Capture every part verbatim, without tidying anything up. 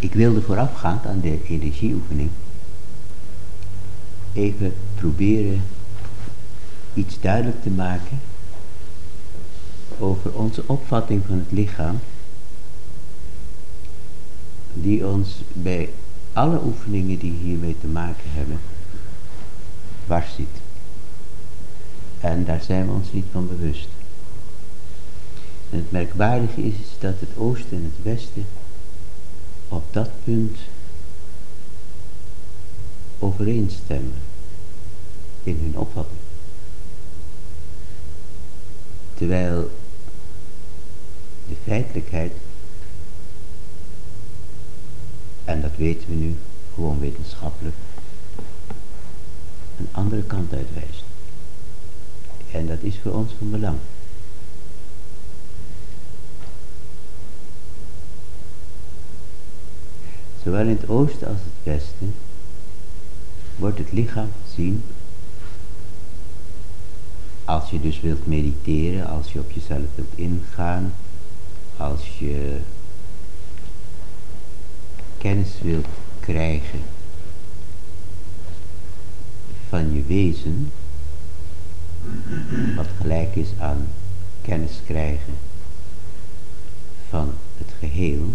Ik wilde voorafgaand aan de energieoefening even proberen iets duidelijk te maken over onze opvatting van het lichaam, die ons bij alle oefeningen die hiermee te maken hebben dwars zit. En daar zijn we ons niet van bewust. En het merkwaardige is, is dat het oosten en het westen op dat punt overeenstemmen in hun opvatting. Terwijl de feitelijkheid, en dat weten we nu gewoon wetenschappelijk, een andere kant uitwijst. En dat is voor ons van belang. Zowel in het oosten als het westen wordt het lichaam gezien, als je dus wilt mediteren, als je op jezelf wilt ingaan, als je kennis wilt krijgen van je wezen, wat gelijk is aan kennis krijgen van het geheel,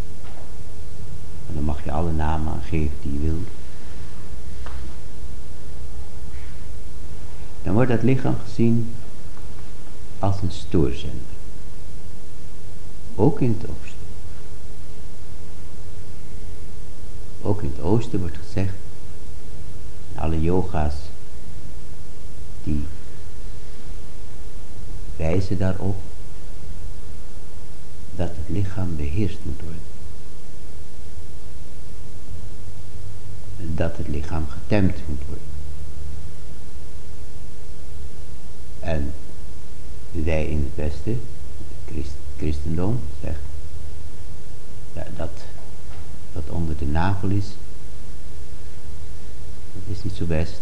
en dan mag je alle namen aan geven die je wilt, dan wordt dat lichaam gezien als een stoorzender. Ook in het oosten. Ook in het oosten wordt gezegd, alle yoga's die wijzen daarop dat het lichaam beheerst moet worden. Dat het lichaam getemd moet worden. En wij in het Westen, het Christ, christendom, zegt ja, dat wat onder de navel is, dat is niet zo best.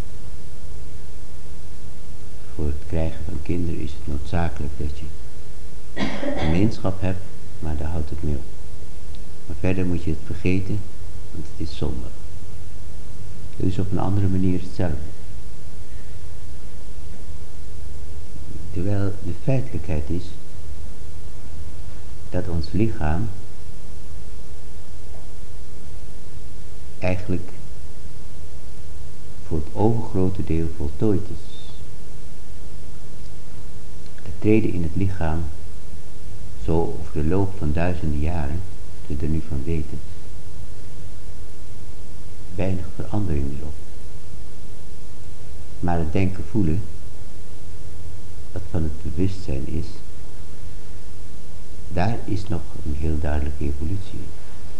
Voor het krijgen van kinderen is het noodzakelijk dat je gemeenschap hebt, maar daar houdt het mee op. Maar verder moet je het vergeten, want het is zonde. Dus op een andere manier hetzelfde. Terwijl de feitelijkheid is dat ons lichaam eigenlijk voor het overgrote deel voltooid is. Er treden in het lichaam, zo over de loop van duizenden jaren, dat we er nu van weten, weinig verandering meer op. Maar het denken voelen, wat van het bewustzijn is, daar is nog een heel duidelijke evolutie in.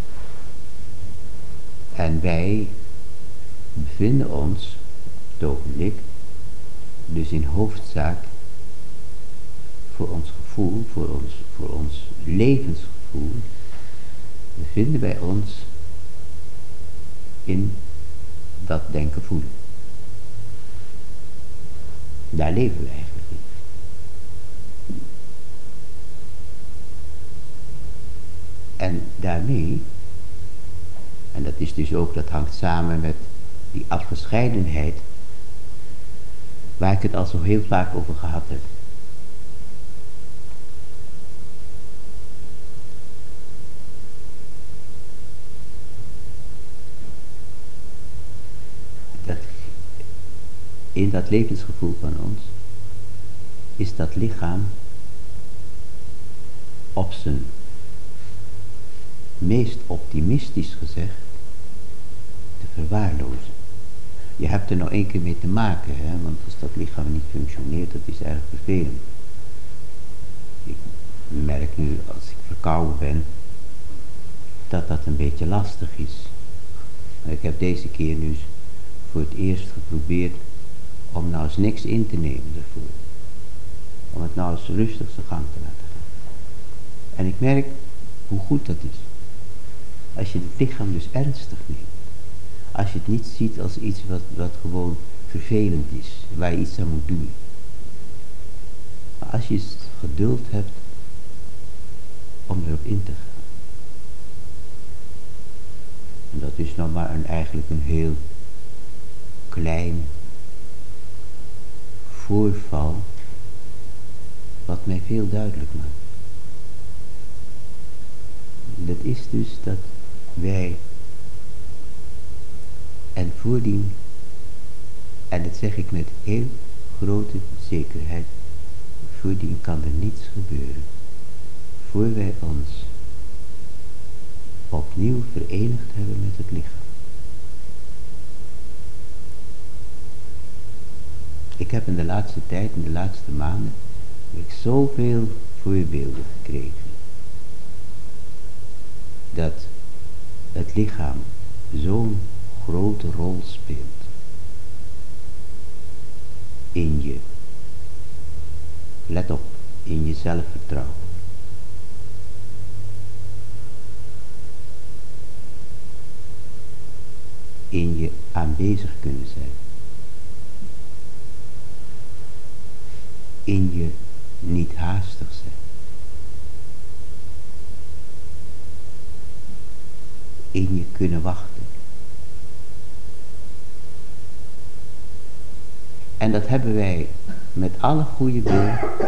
En wij bevinden ons, op het ogenblik, dus in hoofdzaak voor ons gevoel, voor ons, voor ons levensgevoel, bevinden wij ons in dat denken voelen. Daar leven we eigenlijk in. En daarmee, en dat is dus ook, dat hangt samen met die afgescheidenheid, waar ik het al zo heel vaak over gehad heb. Dat in dat levensgevoel van ons is dat lichaam op zijn meest optimistisch gezegd te verwaarlozen. Je hebt er nou één keer mee te maken, hè, want als dat lichaam niet functioneert, dat is erg vervelend. Ik merk nu, als ik verkouden ben, dat dat een beetje lastig is. Maar ik heb deze keer nu voor het eerst geprobeerd om nou eens niks in te nemen ervoor. Om het nou eens rustig zijn gang te laten gaan. En ik merk hoe goed dat is. Als je het lichaam dus ernstig neemt. Als je het niet ziet als iets wat, wat gewoon vervelend is. Waar je iets aan moet doen. Maar als je het geduld hebt om erop in te gaan. En dat is nog maar een, eigenlijk een heel klein voorval wat mij veel duidelijk maakt. Dat is dus dat wij, en voordien, en dat zeg ik met heel grote zekerheid, voordien kan er niets gebeuren, voor wij ons opnieuw verenigd hebben met het lichaam. Ik heb in de laatste tijd, in de laatste maanden, heb ik zoveel voorbeelden gekregen dat het lichaam zo'n grote rol speelt in je, let op, in je zelfvertrouwen. In je aanwezig kunnen zijn. In je niet haastig zijn. In je kunnen wachten. En dat hebben wij met alle goede wil,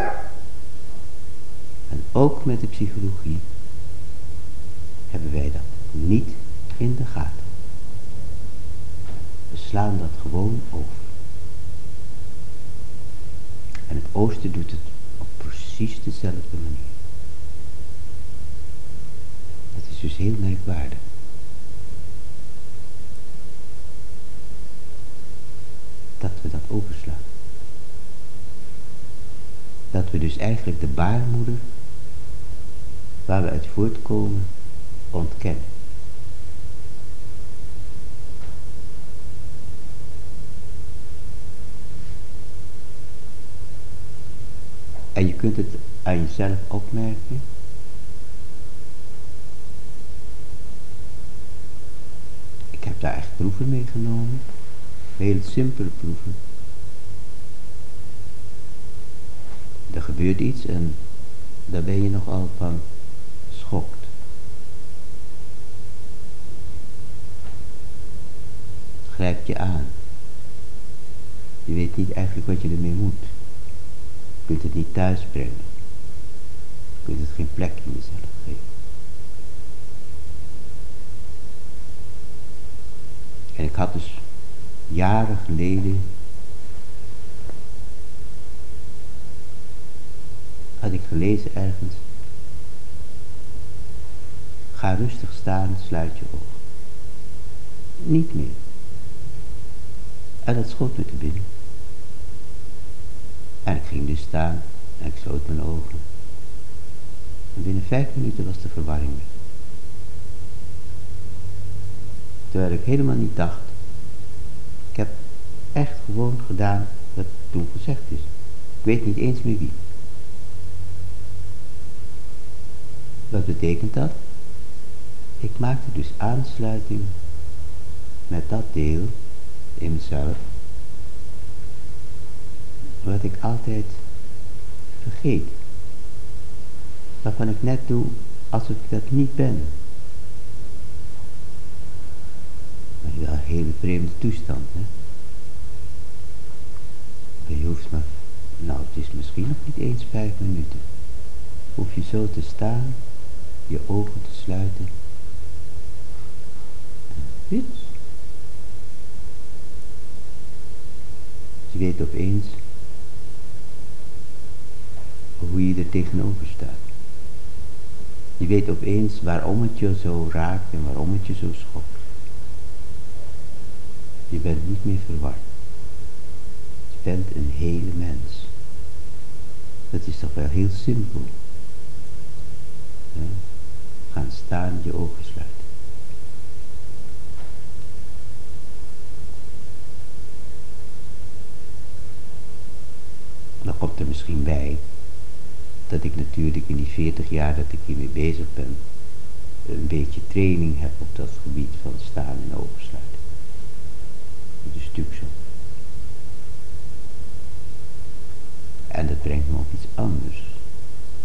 en ook met de psychologie, hebben wij dat niet in de gaten. We slaan dat gewoon over. En het oosten doet het op precies dezelfde manier. Dat is dus heel merkwaardig. Dat we dat overslaan. Dat we dus eigenlijk de baarmoeder, waar we uit voortkomen, ontkennen. En je kunt het aan jezelf opmerken. Ik heb daar echt proeven meegenomen. Heel simpele proeven. Er gebeurt iets en daar ben je nogal van schokt. Het grijpt je aan. Je weet niet eigenlijk wat je ermee moet. Je kunt het niet thuis brengen. Je kunt het geen plek in jezelf geven. En ik had dus jaren geleden, had ik gelezen ergens, ga rustig staan, sluit je ogen. Niet meer. En dat schoot me te binnen. En ik ging dus staan en ik sloot mijn ogen. En binnen vijf minuten was de verwarring weg. Terwijl ik helemaal niet dacht. Ik heb echt gewoon gedaan wat toen gezegd is. Ik weet niet eens meer wie. Wat betekent dat? Ik maakte dus aansluiting met dat deel in mezelf, wat ik altijd vergeet. Waarvan ik net doe alsof ik dat niet ben. Maar wel een hele vreemde toestand, hè. Je hoeft maar, nou het is misschien nog niet eens vijf minuten. Hoef je zo te staan, je ogen te sluiten. Iets. Je weet opeens hoe je er tegenover staat. Je weet opeens waarom het je zo raakt en waarom het je zo schokt. Je bent niet meer verward. Je bent een hele mens. Dat is toch wel heel simpel. Ja? Gaan staan, je ogen sluiten. Dan komt er misschien bij dat ik natuurlijk in die veertig jaar dat ik hiermee bezig ben, een beetje training heb op dat gebied van staan en ogen sluiten. Dat is natuurlijk zo. En dat brengt me op iets anders.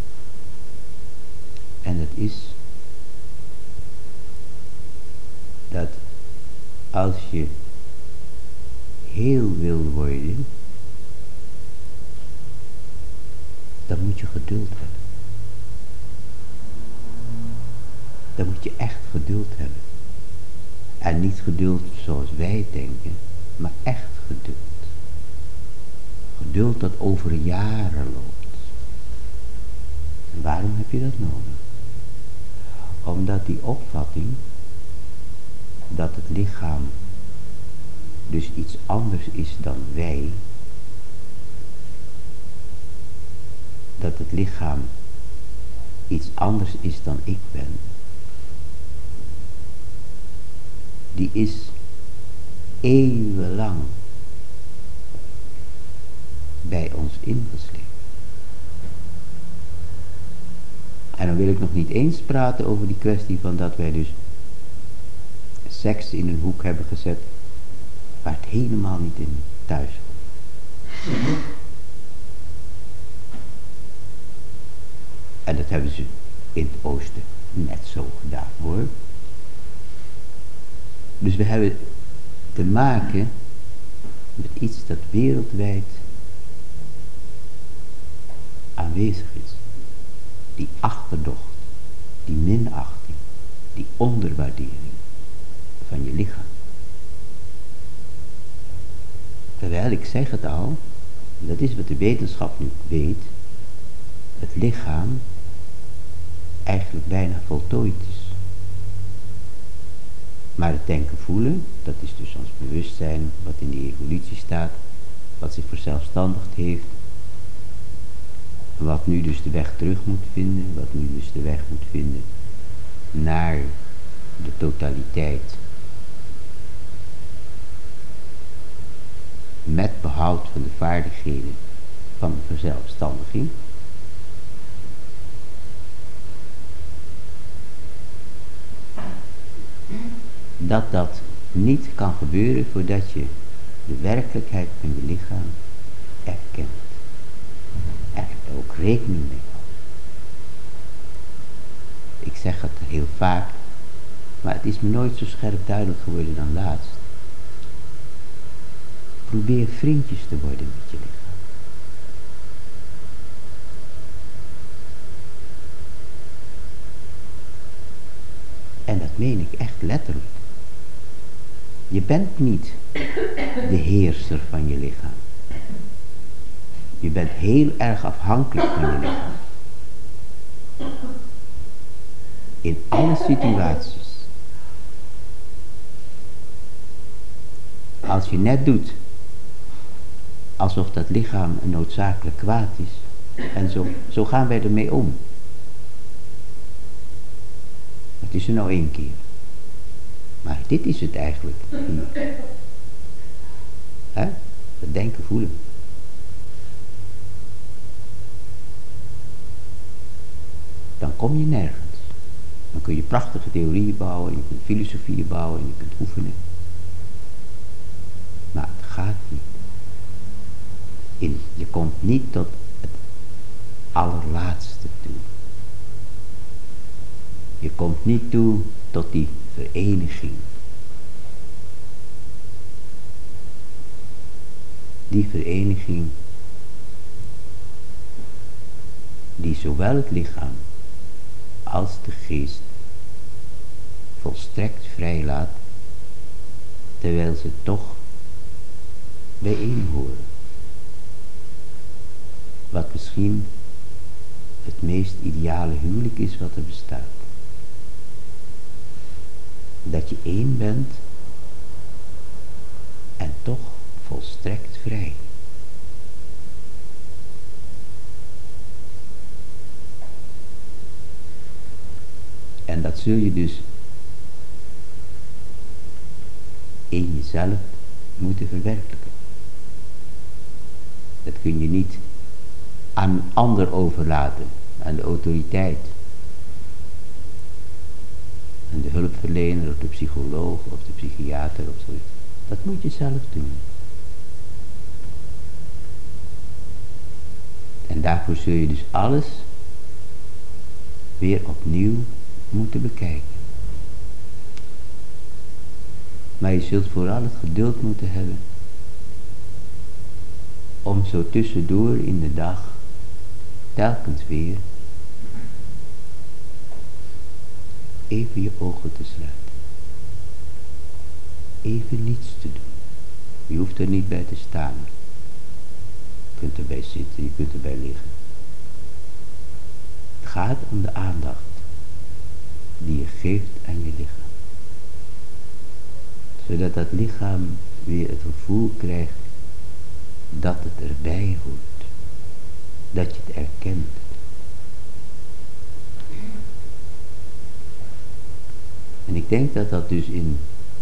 En dat is dat als je heel wil worden, dan moet je geduld hebben. Dan moet je echt geduld hebben. En niet geduld zoals wij denken, maar echt geduld. Geduld dat over jaren loopt. En waarom heb je dat nodig? Omdat die opvatting dat het lichaam dus iets anders is dan wij, dat het lichaam iets anders is dan ik ben, die is eeuwenlang bij ons ingesleept. En dan wil ik nog niet eens praten over die kwestie van dat wij dus seks in een hoek hebben gezet waar het helemaal niet in thuis hoort. En dat hebben ze in het oosten net zo gedaan hoor. Dus we hebben te maken met iets dat wereldwijd aanwezig is. Die achterdocht, die minachting, die onderwaardering van je lichaam. Terwijl, ik zeg het al, dat is wat de wetenschap nu weet, het lichaam eigenlijk bijna voltooid is. Maar het denken voelen, dat is dus ons bewustzijn wat in die evolutie staat, wat zich verzelfstandigd heeft, wat nu dus de weg terug moet vinden, wat nu dus de weg moet vinden naar de totaliteit. Met behoud van de vaardigheden van de verzelfstandiging. Dat dat niet kan gebeuren voordat je de werkelijkheid van je lichaam erkent. Er ook rekening mee houdt. Ik zeg het heel vaak, maar het is me nooit zo scherp duidelijk geworden dan laatst. Probeer vriendjes te worden met je lichaam. En dat meen ik echt letterlijk. Je bent niet de heerser van je lichaam. Je bent heel erg afhankelijk van je lichaam. In alle situaties. Als je net doet alsof dat lichaam een noodzakelijk kwaad is. En zo, zo gaan wij ermee om. Het is er nou één keer. Maar dit is het eigenlijk hier. Hè? Dat denken, voelen. Dan kom je nergens. Dan kun je prachtige theorieën bouwen, je kunt filosofieën bouwen, en je kunt oefenen. Maar het gaat niet. In, je komt niet tot het allerlaatste toe. Je komt niet toe tot die vereniging. Die vereniging die zowel het lichaam als de geest volstrekt vrijlaat, terwijl ze toch bijeen horen. Wat misschien het meest ideale huwelijk is wat er bestaat. Dat je één bent en toch volstrekt vrij. En dat zul je dus in jezelf moeten verwerkelijken. Dat kun je niet aan een ander overlaten, aan de autoriteit. En de hulpverlener of de psycholoog of de psychiater of zoiets. Dat moet je zelf doen. En daarvoor zul je dus alles weer opnieuw moeten bekijken. Maar je zult vooral het geduld moeten hebben om zo tussendoor in de dag telkens weer even je ogen te sluiten. Even niets te doen. Je hoeft er niet bij te staan. Je kunt erbij zitten, je kunt erbij liggen. Het gaat om de aandacht die je geeft aan je lichaam. Zodat dat lichaam weer het gevoel krijgt dat het erbij hoort. Dat je het erkent. En ik denk dat dat dus in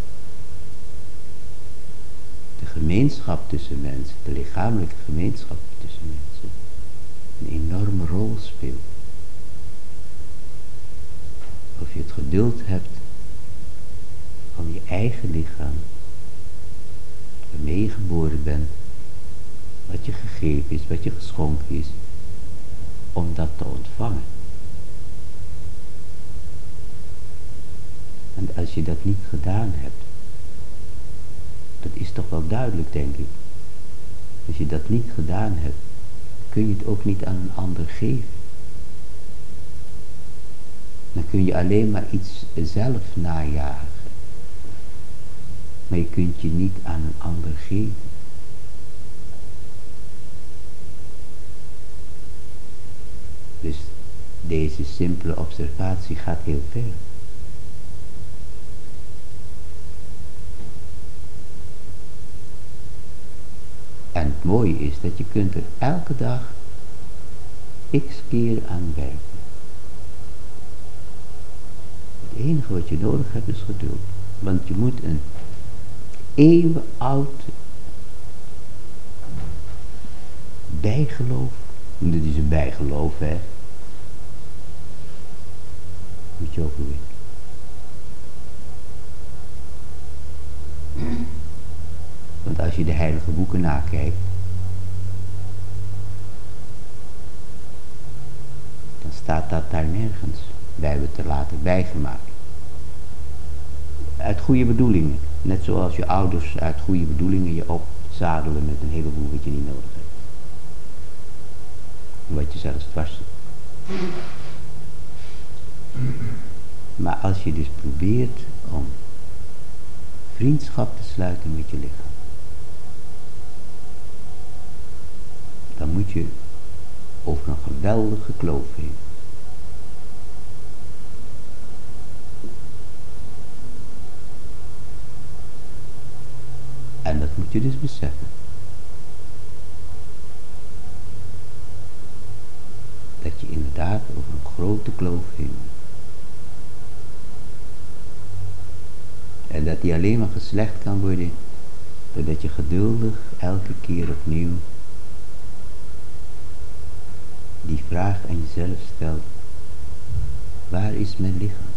de gemeenschap tussen mensen, de lichamelijke gemeenschap tussen mensen, een enorme rol speelt. Of je het geduld hebt om je eigen lichaam, waarmee je geboren bent, wat je gegeven is, wat je geschonken is, om dat te ontvangen. En als je dat niet gedaan hebt, dat is toch wel duidelijk, denk ik. Als je dat niet gedaan hebt, kun je het ook niet aan een ander geven. Dan kun je alleen maar iets zelf najagen. Maar je kunt je niet aan een ander geven. Dus deze simpele observatie gaat heel ver. En het mooie is dat je kunt er elke dag x keer aan werken. Het enige wat je nodig hebt is geduld. Want je moet een eeuwenoud bijgeloof, dat is een bijgeloof, hè. Moet je ook doen. Want als je de heilige boeken nakijkt, dan staat dat daar nergens. Wij hebben het er later bijgemaakt. Uit goede bedoelingen. Net zoals je ouders uit goede bedoelingen je opzadelen met een heleboel wat je niet nodig hebt. Wat je zelfs dwars zit. Maar als je dus probeert om vriendschap te sluiten met je lichaam, dan moet je over een geweldige kloof heen. En dat moet je dus beseffen. Dat je inderdaad over een grote kloof heen moet. En dat die alleen maar geslecht kan worden, doordat je geduldig elke keer opnieuw die vraag aan jezelf stelt: waar is mijn lichaam?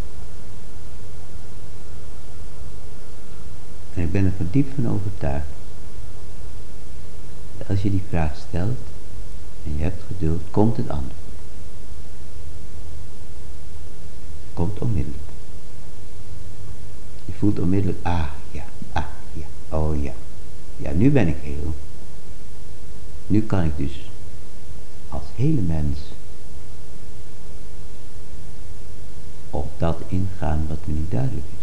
En ik ben er verdiep van overtuigd dat als je die vraag stelt en je hebt geduld, komt het antwoord. Het komt onmiddellijk. Je voelt onmiddellijk, ah ja, ah ja, oh ja. Ja, nu ben ik heel. Nu kan ik dus als hele mens op dat ingaan wat me niet duidelijk is.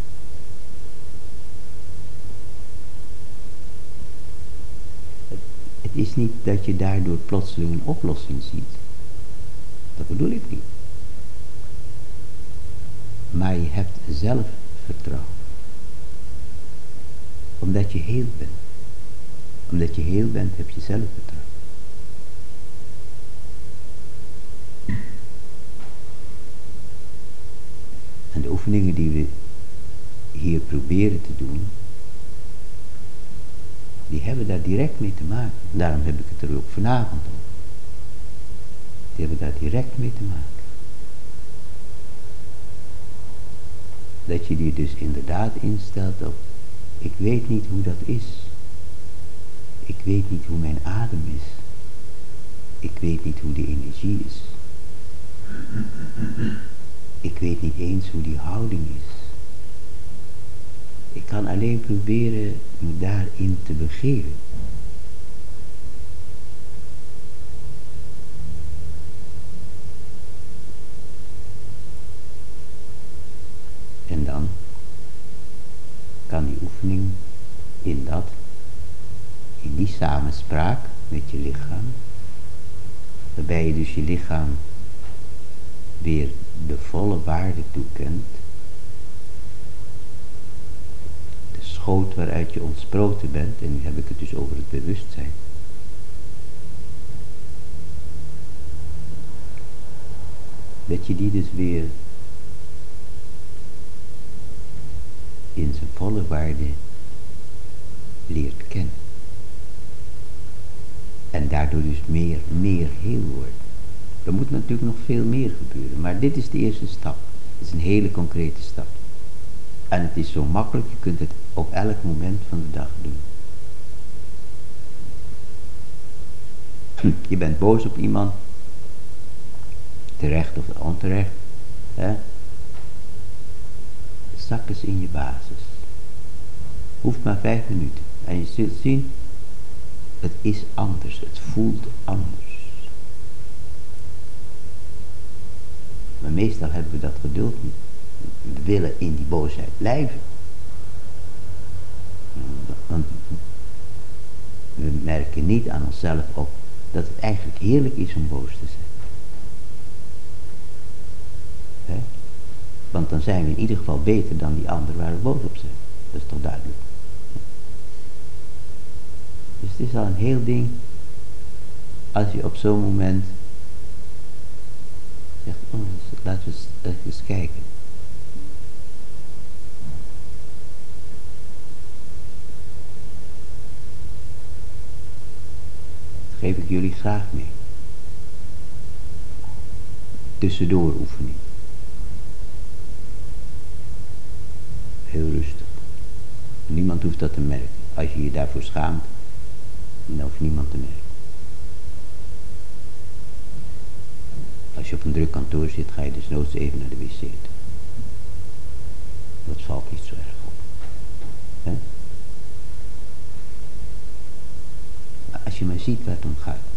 Het, het is niet dat je daardoor plotseling een oplossing ziet. Dat bedoel ik niet. Maar je hebt zelfvertrouwen. Omdat je heel bent. Omdat je heel bent, heb je zelfvertrouwen. En de oefeningen die we hier proberen te doen, die hebben daar direct mee te maken. Daarom heb ik het er ook vanavond over. Die hebben daar direct mee te maken. Dat je die dus inderdaad instelt op, ik weet niet hoe dat is. Ik weet niet hoe mijn adem is. Ik weet niet hoe de energie is. Ik weet niet eens hoe die houding is. Ik kan alleen proberen me daarin te begeven. En dan kan die oefening in dat, in die samenspraak met je lichaam, waarbij je dus je lichaam weer de volle waarde toekent, de schoot waaruit je ontsproten bent, en nu heb ik het dus over het bewustzijn, dat je die dus weer in zijn volle waarde leert kennen. En daardoor dus meer, meer heel wordt. Er moet natuurlijk nog veel meer gebeuren, maar dit is de eerste stap. Het is een hele concrete stap. En het is zo makkelijk, je kunt het op elk moment van de dag doen. Hm, je bent boos op iemand, terecht of onterecht, hè? Zak eens in je basis. Hoeft maar vijf minuten. En je zult zien, het is anders, het voelt anders. Maar meestal hebben we dat geduld niet. We willen in die boosheid blijven. Want we merken niet aan onszelf op dat het eigenlijk heerlijk is om boos te zijn. He? Want dan zijn we in ieder geval beter dan die ander waar we boos op zijn. Dat is toch duidelijk. Dus het is al een heel ding als je op zo'n moment zegt, oh, laten we eens, laten we eens kijken. Dat geef ik jullie graag mee. Tussendoor oefening. Heel rustig. Niemand hoeft dat te merken. Als je je daarvoor schaamt, dan hoeft niemand te merken. Als je op een druk kantoor zit, ga je dus noods even naar de wc toe. Dat valt niet zo erg op. He? Maar als je maar ziet waar het om gaat.